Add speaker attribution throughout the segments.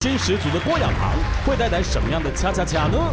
Speaker 1: 真十足的多氧糖会带来什么样的恰恰恰呢？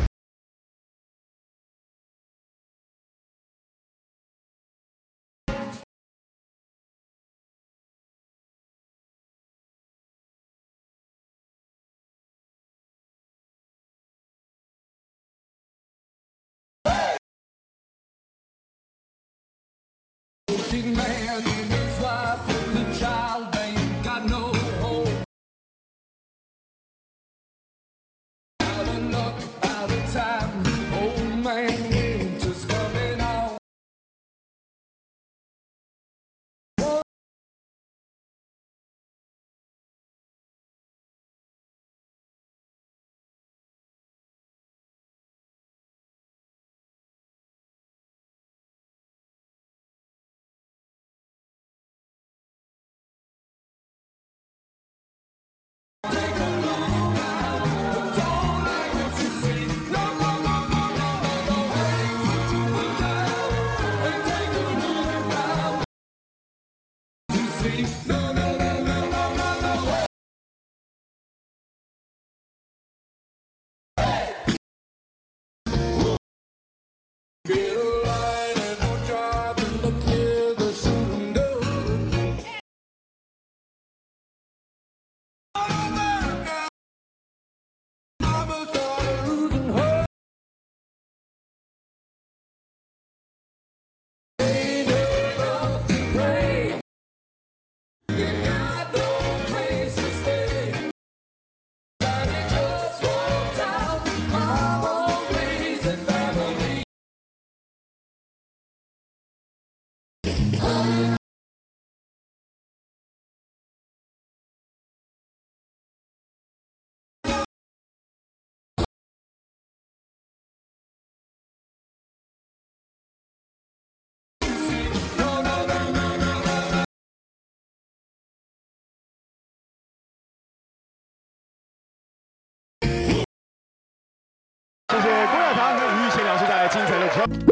Speaker 2: 谢谢郭亚堂跟于玉贤老师带来精彩的。